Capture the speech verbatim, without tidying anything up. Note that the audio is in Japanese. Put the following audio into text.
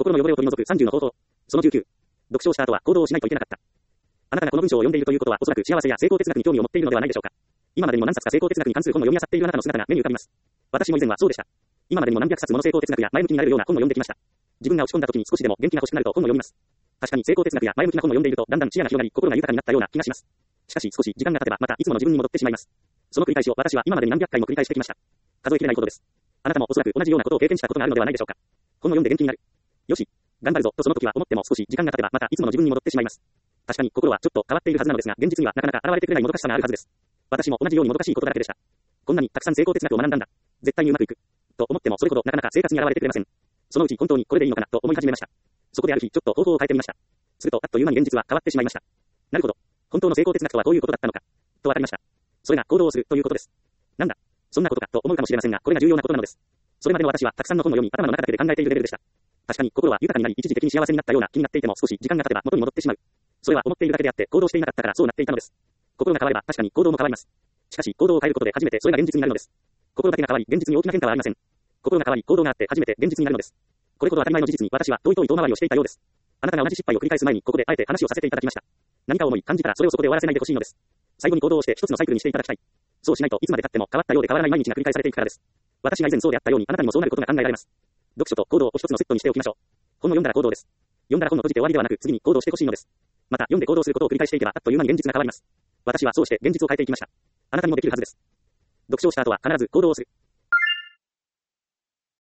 心の汚れを取り除くさんじゅうの方法。そのじゅうきゅう。読書をした後は行動をしないといけなかった。あなたがこの文章を読んでいるということは、おそらく幸せや成功哲学に興味を持っているのではないでしょうか。今までにも何冊か成功哲学に関する本を読み漁っているあなたの姿が目に浮かびます。私も以前はそうでした。今までにも何百冊もの成功哲学や前向きになれるような本を読んできました。自分が落ち込んだ時に少しでも元気が欲しくなると本を読みます。確かに成功哲学や前向きな本を読んでいるとだんだん視野が広がり、心が豊かになったような気がします。しかし少し時間が経てばまたいつもの自分に戻ってしまいます。その繰り返しを私は今までに何百回も繰り返してきました。数えきれないほどです。あなたもおそらく同じようなことを経験したことがあるのではないでしょうか。本を読んで元気になる。よし、頑張るぞとその時は思っても少し時間が経てばまたいつもの自分に戻ってしまいます。確かに心はちょっと変わっているはずなのですが、現実にはなかなか現れてくれないもどかしさがあるはずです。私も同じようにもどかしいことだらけでした。こんなにたくさん成功哲学を学んだんだ。絶対にうまくいく。と思ってもそれほどなかなか生活に現れてくれません。そのうち本当にこれでいいのかなと思い始めました。そこである日ちょっと方法を変えてみました。するとあっという間に現実は変わってしまいました。なるほど。本当の成功哲学とはどういうことだったのか。とわかりました。それが行動をするということです。なんだ、そんなことかと思うかもしれませんが、これが重要なことなのです。それまでの私はたくさんの本を読み、頭の中だけで考えているレベルでした。確かに心は豊かになり、一時的に幸せになったような気になっていても少し時間が経てば元に戻ってしまう。それは思っているだけであって行動していなかったからそうなっていたのです。心が変われば確かに行動も変わります。しかし行動を変えることで初めてそれが現実になるのです。心だけが変わり現実に大きな変化はありません。心が変わり行動があって初めて現実になるのです。これほど当たり前の事実に私は遠い遠い遠回りをしていたようです。あなたが同じ失敗を繰り返す前にここであえて話をさせていただきました。何か思い感じたらそれをそこで終わらせないでほしいのです。最後に行動をして一つのサイクルにしていただきたい。そうしないといつまで経っても変わったようで変わらない毎日が繰り返されていくからです。私が以前そうであったようにあなたにもそうなることが考えられます。読書と行動を一つのセットにしておきましょう。本を読んだら行動です。読んだら本を閉じて終わりではなく次に行動してほしいのです。また読んで行動することを繰り返していけばあっという間に現実が変わります。私はそうして現実を変えていきました。あなたにもできるはずです。読書をした後は必ず行動をする。